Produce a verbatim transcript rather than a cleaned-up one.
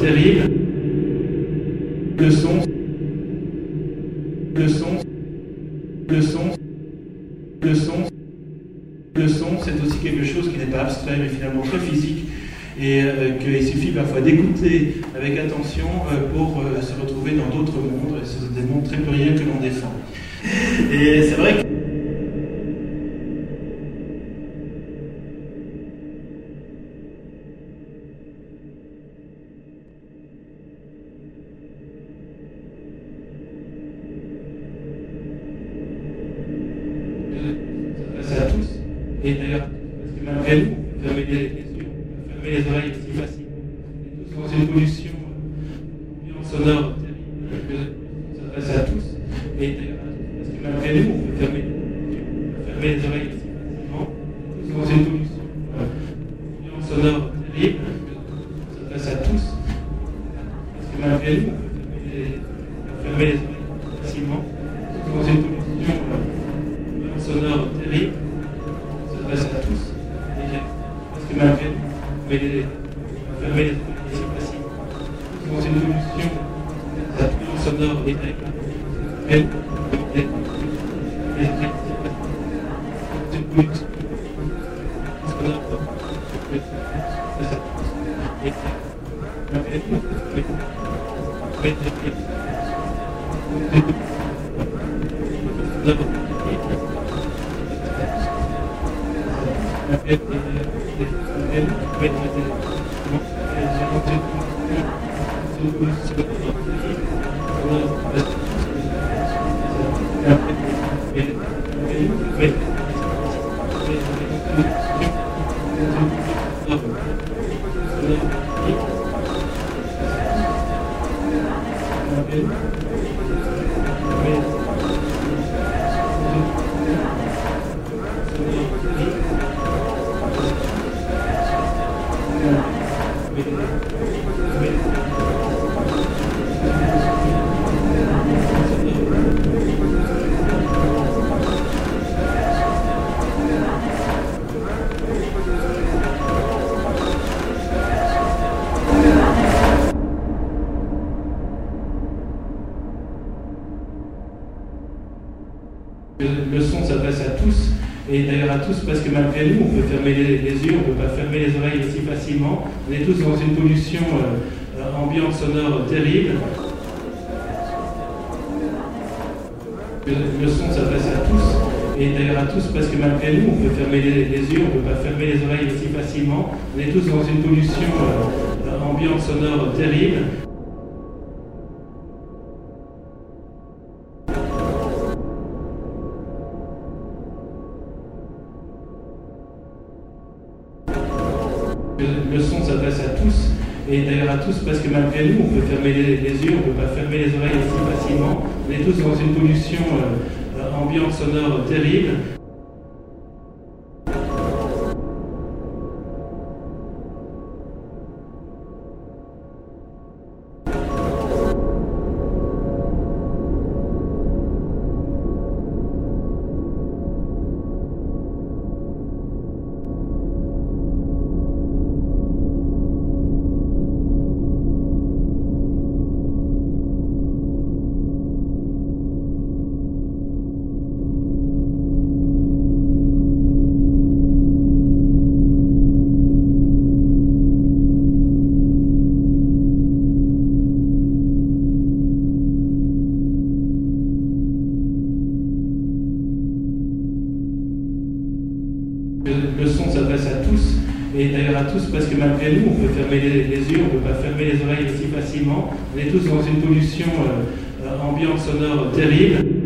terrible. Le son, le son, le son, le son, le son, c'est aussi quelque chose qui n'est pas abstrait, mais finalement très physique, et euh, qu'il suffit parfois d'écouter avec attention euh, pour euh, se retrouver dans d'autres mondes. C'est des mondes très pluriels que l'on défend. Et c'est vrai que à tous, et d'ailleurs, parce que malgré nous, fermer les, les yeux, fermer les oreilles aussi facilement, et tous dans une pollution ambiance sonore terrible, ça s'adresse à tous, et d'ailleurs, parce que malgré nous, on peut fermer les yeux, fermer les oreilles aussi facilement, tous dans une pollution ambiance sonore terrible, ça s'adresse à tous, parce que malgré nous, on peut fermer les, fermer les oreilles facilement, tous dans une pollution ambiance sonore terrible, ça s'adresse à tous, et parce que malgré nous, mais les, fermer les oreilles ici facilement, tous dans une pollution sonore et terrible, et les oreilles une pollution sonore ça s'adresse et malgré nous, mais mais le son s'adresse à tous, et d'ailleurs à tous parce que malgré nous, on peut fermer les, les yeux, on ne peut pas fermer les oreilles aussi facilement. On est tous dans une pollution euh, ambiante sonore terrible. Le, le son s'adresse à tous, et d'ailleurs à tous parce que malgré nous, on peut fermer les, les yeux, on ne peut pas fermer les oreilles aussi facilement. On est tous dans une pollution euh, ambiante sonore terrible. Le, le son s'adresse à tous, et d'ailleurs à tous parce que malgré nous, on peut fermer les, les yeux, on ne peut pas fermer les oreilles aussi facilement. On est tous dans une pollution euh, ambiante sonore terrible. Le, le son s'adresse à tous, et d'ailleurs à tous parce que malgré nous, on peut fermer les, les yeux, on ne peut pas fermer les oreilles aussi facilement. On est tous dans une pollution euh, ambiante sonore terrible.